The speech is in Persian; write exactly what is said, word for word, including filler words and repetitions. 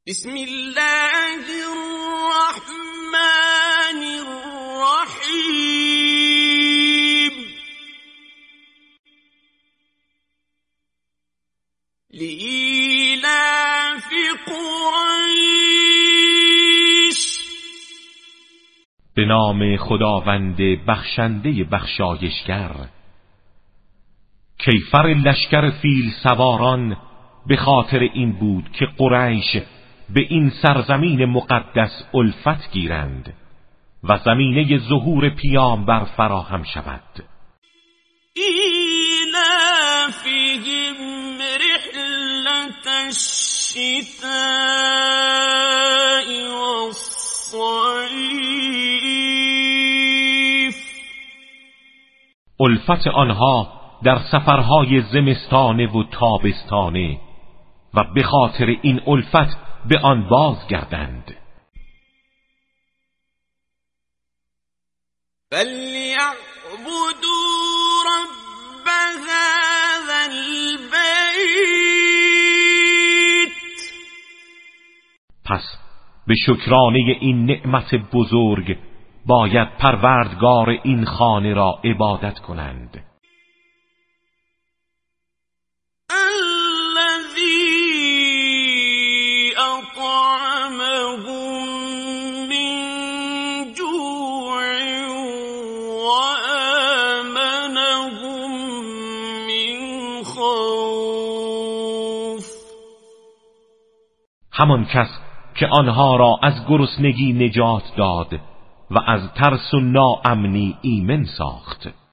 بسم الله الرحمن الرحیم. لإیلاف قریش. به نام خداوند بخشنده بخشایشگر. کیفر لشکر فیل سواران به خاطر این بود که قریش به این سرزمین مقدس الفت گیرند و زمینه ظهور پیامبر فراهم شود. ایلافهم رحلة الشتاء والصیف. الفت آنها در سفرهای زمستانه و تابستانه و به خاطر این الفت به آن بازگردند. فلیعبدوا رب هذا البیت. پس به شکرانه این نعمت بزرگ باید پروردگار این خانه را عبادت کنند. همان کس که آنها را از گرسنگی نجات داد و از ترس و ناامنی ایمن ساخت.